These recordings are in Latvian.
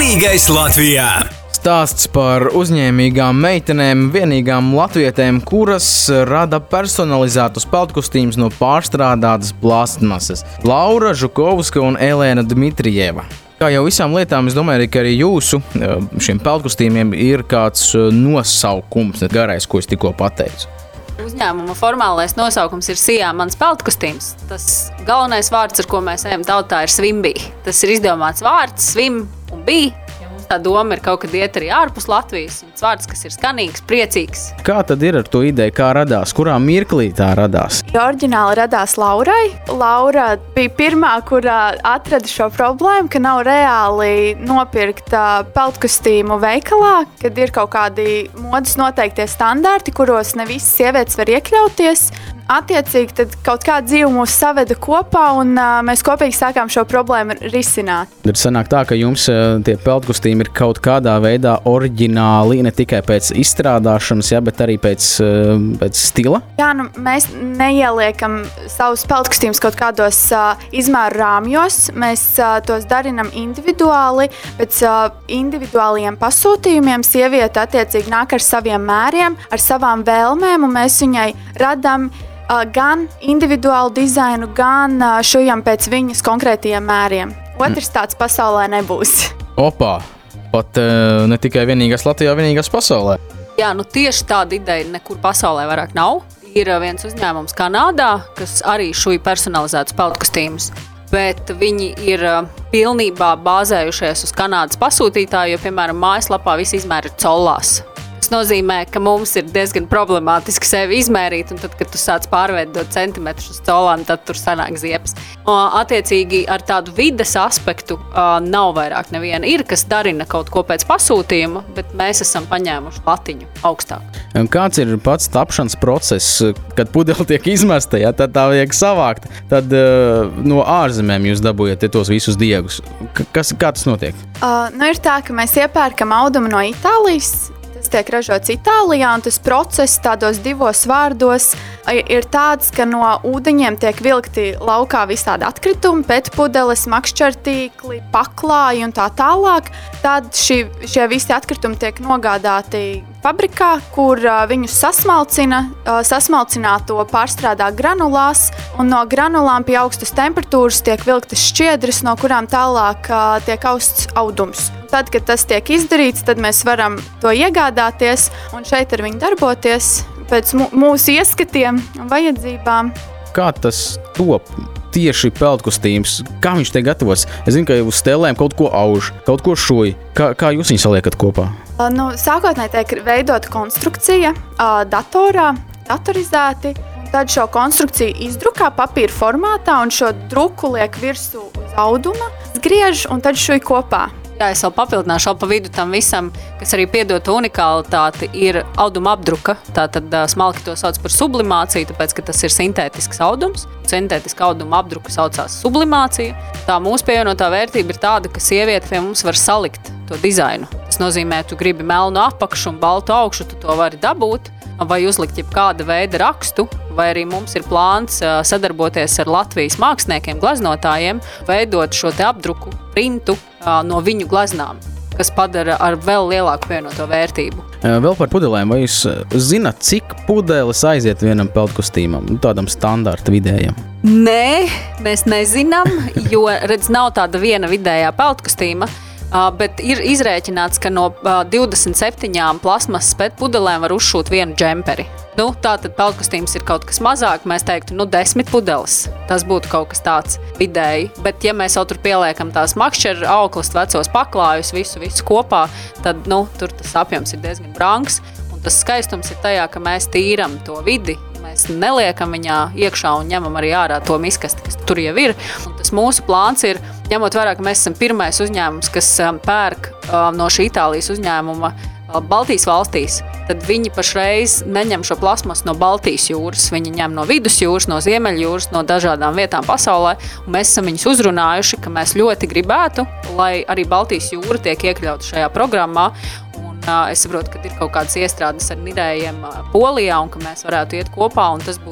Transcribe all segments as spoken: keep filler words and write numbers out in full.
Vienīgais Latvijā! Stāsts par uzņēmīgām meitenēm, vienīgām latvietēm, kuras rada personalizētus peldkostīmus no pārstrādātas plastmasas. Laura Žukovska un Elēna Dmitrijeva. Kā jau visām lietām, es domāju, ka arī jūsu šiem peldkostīmiem ir kāds nosaukums, garais, ko es tikko pateicu. Uzņēmuma formālais nosaukums ir Sijā mans peldkostīms. Tas galvenais vārds, ar ko mēs ejam tautā, ir swimbī. Tas ir izdomāts vārds, swim un bī. Tā doma ir kaut kad iet arī ārpus Latvijas. Un vārds, kas ir skanīgs, priecīgs. Kā tad ir ar to ideju, kā radās? Kurā mirklī tā radās? Oriģināli radās Laurai. Laura bija pirmā, kurā atrada šo problēmu, ka nav reāli nopirkt peldkostīmu veikalā, kad ir kaut kādi modes noteiktie standarti, kuros ne visas sievietes var iekļauties. Attiecīgi, tad kaut kā dzīve mūs saveda kopā, un uh, mēs kopīgi sākām šo problēmu risināt. Tad sanāk tā, ka jums uh, tie peldkostīmi ir kaut kādā veidā oriģināli, ne tikai pēc izstrādāšanas, ja, bet arī pēc, uh, pēc stila? Jā, nu, mēs neieliekam savus peldkostīmus kaut kādos uh, izmēru rāmjos. Mēs uh, tos darinam individuāli, pēc uh, individuāliem pasūtījumiem. Sieviete attiecīgi nāk ar saviem mēriem, ar savām vēlmēm, un mēs viņai radam Uh, gan individuālu dizainu, gan uh, šujam pēc viņas konkrētajiem mēriem. Otrs tāds pasaulē nebūs. Opā, pat uh, ne tikai vienīgās Latvijā, vienīgās pasaulē. Jā, nu tieši tāda ideja nekur pasaulē vairāk nav. Ir viens uzņēmums Kanādā, kas arī šuj personalizētus peldkostīmus. Bet viņi ir pilnībā bāzējušies uz Kanādas pasūtītāju, jo, piemēram, mājaslapā visi izmēri ir collās. Tas nozīmē, ka mums ir diezgan problemātiski sevi izmērīt, un tad, kad tu sāc pārveidot centimetrus uz colām, tad tur sanāk ziepes. Attiecīgi ar tādu vides aspektu nav vairāk neviena. Ir, kas darina kaut ko pēc pasūtījuma, bet mēs esam paņēmuši latiņu augstāk. Kāds ir pats tapšanas process, kad pudeli tiek izmesta, ja, tad tā vajag savākt, tad uh, no ārzemēm jūs dabūjat tos visus diegus. Kas, kā tas notiek? Uh, nu ir tā, ka mēs iepērkam audumu no Itālijas. Tas tiek ražots Itālijā, un tas process tādos divos vārdos ir tāds, ka no ūdeņiem tiek vilkti laukā visādi atkritumi, pētpudeles, makšķertīkli, paklāji un tā tālāk. Tad šī, šie visi atkritumi tiek nogādāti fabrikā, kur uh, viņus sasmalcina, uh, sasmalcināto pārstrādā granulās, un no granulām pie augstas temperatūras tiek vilktas šķiedras, no kurām tālāk uh, tiek austs audums. Tad, kad tas tiek izdarīts, tad mēs varam to iegādāties un šeit ar viņu darboties pēc mūsu ieskatiem un vajadzībām. Kā tas top? Tieši peldkostīms, kā viņš tiek gatavots? Es zinu, ka uz stēlēm kaut ko auž, kaut ko šuj. Kā, kā jūs viņus saliekat kopā? Uh, nu, sākotnēji tiek veidota konstrukcija uh, datorā, datorizēti. Tad šo konstrukciju izdrukā papīra formātā un šo druku liek virsū uz auduma, griež un tad šuj kopā. Jā, es vēl papildināšu, vēl pa vidu tam visam, kas arī piedod unikalitāti, ir auduma apdruka. Tātad smalki to sauc par sublimāciju, tāpēc, ka tas ir sintētisks audums. Sintētiska auduma apdruka saucās sublimācija. Tā mūsu pievienotā vērtība ir tāda, ka sieviete pie mums var salikt to dizainu. Tas nozīmē, tu gribi melnu apakšu un baltu augšu, tu to vari dabūt, vai uzlikt jebkāda veida rakstu, vai arī mums ir plāns sadarboties ar Latvijas māksliniekiem, glaznotājiem, veidot šo te apdruku, printu no viņu glaznām, kas padara ar vēl lielāku pievienoto vērtību. Vēl par pudelēm, vai jūs zināt, cik pudeles aiziet vienam peldkostīmam, tādam standarta vidējam? Nē, mēs nezinām, jo, redz, nav tāda viena vidējā peldkostīma, bet ir izrēķināts, ka no divdesmit septiņām plasmasas pētpudelēm var uzšūt vienu džemperi. Nu, tātad peldkostīms ir kaut kas mazāk, mēs teiktu, nu, desmit pudeles. Tas būtu kaut kas tāds vidēji. Bet, ja mēs jau tur pieliekam tās makšķeru auklas, vecos paklājus, visu, visu kopā, tad, nu, tur tas apjoms ir diezgan brangs. Un tas skaistums ir tajā, ka mēs tīram to vidi. Mēs neliekam viņā iekšā un ņemam arī ārā to miskasti, kas tur jau ir. Un tas mūsu plāns ir, ņemot vērā, ka mēs esam pirmais uzņēmums, kas pērk no šī Itālijas uzņēmuma Baltijas valstīs, tad viņi pašreiz neņem šo plasmasu no Baltijas jūras. Viņi ņem no vidusjūras, no Ziemeļjūras, no dažādām vietām pasaulē. Un mēs esam viņus uzrunājuši, ka mēs ļoti gribētu, lai arī Baltijas jūra tiek iekļauta šajā programmā. Un uh, es saprotu, ka ir kaut kādas iestrādes ar nidējiem uh, Polijā un ka mēs varētu iet kopā un tas būtu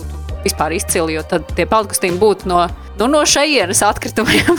vispār izcili, jo tad tie peldkostīmi būtu no, nu, no šejienes atkritumiem.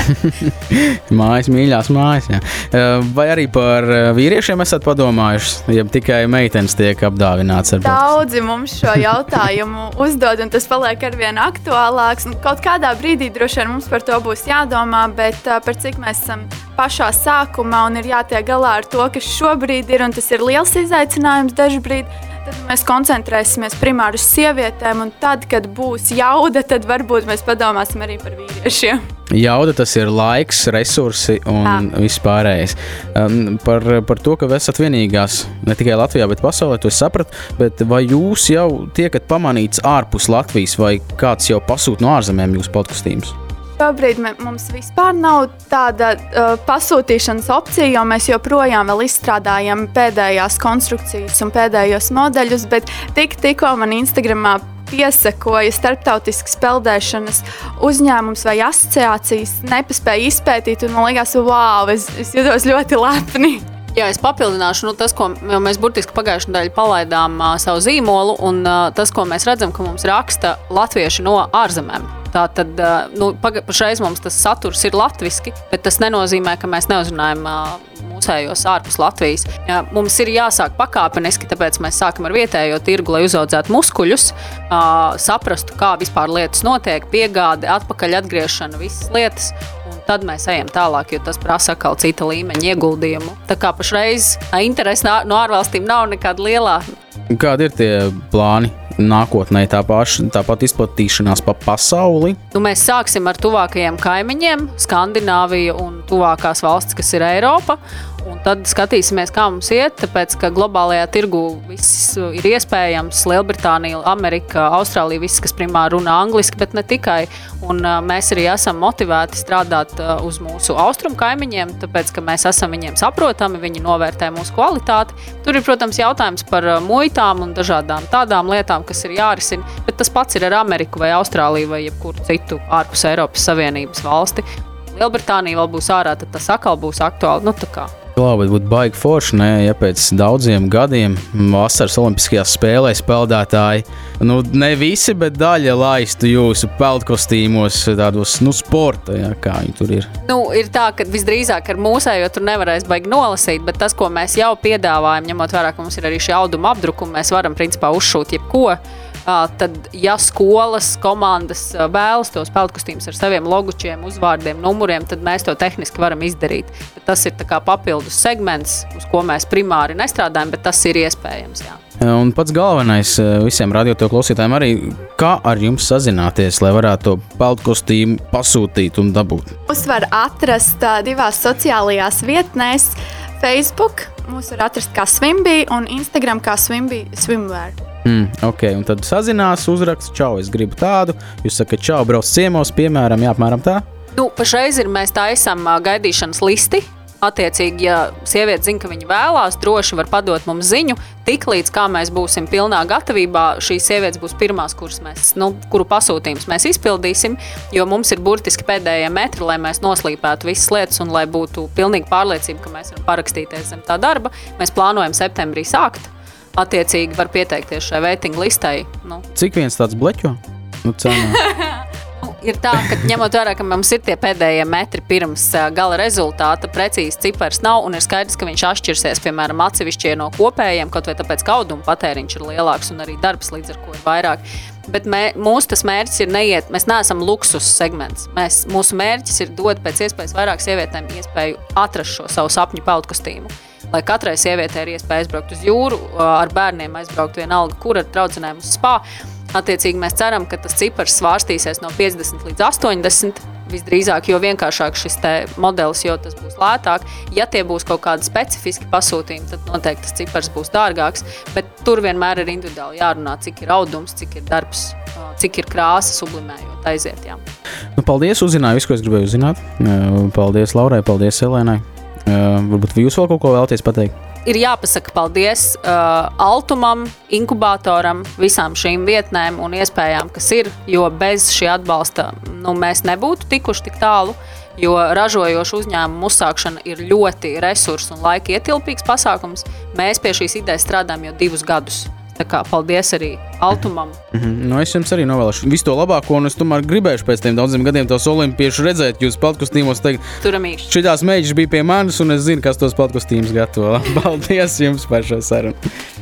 Mājas, mīļās mājas, jā. Vai arī par vīriešiem esat padomājuši, ja tikai meitenes tiek apdāvināts ar peldkostīmu? Daudzi mums šo jautājumu uzdod, un tas paliek arvien aktuālāks. Kaut kādā brīdī droši vien mums par to būs jādomā, bet par cik mēs esam pašā sākumā un ir jātiek galā ar to, kas šobrīd ir, un tas ir liels izaicinājums dažbrīd, tad mēs koncentrēsimies primāri uz sievietēm, un tad, kad būs jauda, tad varbūt mēs padomāsim arī par vīriešiem. Jauda tas ir laiks, resursi un Jā. Viss pārējais. Um, par, par to, ka esat vienīgās ne tikai Latvijā, bet pasaulē, to es sapratu, bet vai jūs jau tiekat pamanīts ārpus Latvijas vai kāds jau pasūt no ārzemēm jūsu peldkostīmus? Šobrīd mums vispār nav tāda uh, pasūtīšanas opcija, jo mēs joprojām vēl izstrādājam pēdējās konstrukcijas un pēdējos modeļus, bet tik, tikko man Instagramā piesakoja starptautiskas peldēšanas uzņēmums vai asociācijas, nepaspēja izpētīt, un man liekas, wow, es, es jūtos ļoti lepni. Jā, es papildināšu, nu, tas, ko mēs burtiski pagājušajā nedēļā palaidām uh, savu zīmolu, un uh, tas, ko mēs redzam, ka mums raksta latvieši no ārzemēm. Tātad, uh, nu, pašreiz mums tas saturs ir latviski, bet tas nenozīmē, ka mēs neuzrunājam uh, mūsējos ārpus Latvijas. Jā, mums ir jāsāk pakāpeniski, tāpēc mēs sākam ar vietējo tirgu, lai uzaudzētu muskuļus, uh, saprastu, kā vispār lietas notiek, piegāde, atpakaļ atgriešana, visas lietas. Tad mēs ejam tālāk, jo tas prasa atkal cita līmeņa ieguldījumu. Tā kā pašreiz interesi no ārvalstīm nav nekāda lielā. Kādi ir tie plāni nākotnē, tā paša, tāpat izplatīšanās pa pasauli? Nu, mēs sāksim ar tuvākajiem kaimiņiem, Skandināvija un tuvākās valstis, kas ir Eiropa. Un tad skatīsimies, kā mums iet, tāpēc, ka globālajā tirgu viss ir iespējams. Lielbritānija, Amerika, Austrālija, viss, kas primāri runā angliski, bet ne tikai. Un uh, mēs arī esam motivēti strādāt uh, uz mūsu austrumu kaimiņiem, tāpēc, ka mēs esam viņiem saprotami, viņi novērtē mūsu kvalitāti. Tur ir, protams, jautājums par uh, muitām un dažādām tādām lietām, kas ir jārisina, bet tas pats ir ar Ameriku vai Austrāliju vai jebkuru citu ārpus Eiropas Savienības valsti. Lielbritānija vēl būs ārā, tad tas atkal būs aktuāli. Nu, tā kā. Labi, būtu baigi forši, ne, ja pēc daudziem gadiem vasaras olimpiskajās spēlēs peldētāji, nu ne visi, bet daļa laistu jūsu peldkostīmos tādos, nu, sporta, jā, kā viņi tur ir. Nu, ir tā, ka visdrīzāk ar mūsējo tur nevarēs baigi nolasīt, bet tas, ko mēs jau piedāvājam, ņemot vērā, ka mums ir arī šie auduma apdrukumi, mēs varam principā uzšūt jebko. Tad, ja skolas, komandas vēlas tos peldkostīmus ar saviem logučiem, uzvārdiem, numuriem, tad mēs to tehniski varam izdarīt. Bet tas ir tā kā papildus segments, uz ko mēs primāri nestrādājam, bet tas ir iespējams, jā. Un pats galvenais visiem radio to klausītājiem arī, kā ar jums sazināties, lai varētu to peldkostīmu pasūtīt un dabūt? Mūs var atrast divās sociālajās vietnēs, Facebook, mūs var atrast kā Swimbī un Instagram kā Swimbī Swimwear. Mm, ok, un tad sazinās, uzraksts, čau, es gribu tādu, jūs sakat, čau, brauc ciemos, piemēram, jā, apmēram tā? Nu, pašreiz ir, mēs taisam gaidīšanas listi. Attiecīgi, ja sieviete zina, ka viņa vēlās, droši var padot mums ziņu, tik līdz kā mēs būsim pilnā gatavībā, šīs sievietes būs pirmās, kuras mēs, nu, kuru pasūtījumus mēs izpildīsim, jo mums ir burtiski pēdējie metri, lai mēs noslīpētu visas lietas un lai būtu pilnīgi pārliecība, ka mēs varam parakstīties zem tā darba. Mēs plānojam septembrī sākt. Attiecīgi var pieteikties šai waiting listai. Nu. Cik viens tāds bleķo? Nu, nu, ir tā, ka ņemot vērā, ka mums ir tie pēdējie metri pirms gala rezultāta, precīzi cipars nav, un ir skaidrs, ka viņš atšķirsies, piemēram, atsevišķie no kopējiem, kaut vai tāpēc, ka auduma patēriņš ir lielāks un arī darbs līdz ar ko ir vairāk. Bet mē, mūsu tas mērķis ir neiet, mēs neesam luksus segments. Mēs, mūsu mērķis ir dot pēc iespējas vairāk sievietēm iespēju atrast šo savu sapņu peldkostīmu. Lai katrai sievietei ir iespēja aizbraukt uz jūru, ar bērniem aizbraukt vienalga, kur ar draudzenēm uz spā. Attiecīgi mēs ceram, ka tas cipars svārstīsies no piecdesmit līdz astoņdesmit, visdrīzāk, jo vienkāršāk šis te modelis, jo tas būs lētāk. Ja tie būs kaut kādi specifiski pasūtījumi, tad noteikti tas cipars būs dārgāks, bet tur vienmēr ir individuāli jārunā, cik ir audums, cik ir darbs, cik ir krāsa sublimējot aiziet, jā. Nu, paldies, uzzināju visu, ko es gribēju uzzināt. Paldies Laurai, paldies Elēnai. Uh, varbūt jūs vēl kaut ko vēlaties pateikt? Ir jāpasaka paldies uh, Altumam, inkubatoram, visām šīm vietnēm un iespējām, kas ir, jo bez šī atbalsta nu, mēs nebūtu tikuši tik tālu, jo ražojošu uzņēmumu uzsākšana ir ļoti resursu un laika ietilpīgs pasākums. Mēs pie šīs idejas strādājam jau divus gadus. Tā kā paldies arī Altumam. Mm-hmm. Nu, es jums arī novēlēšu visu to labāko, un es tomēr gribēšu pēc tiem daudziem gadiem tos olimpiešu redzēt jūs peltkostīmos. Teikt, Turamīši. Šitās meģis bija pie manis, un es zinu, kas tos peltkostīmus gatavo. Paldies jums par šo sarunu.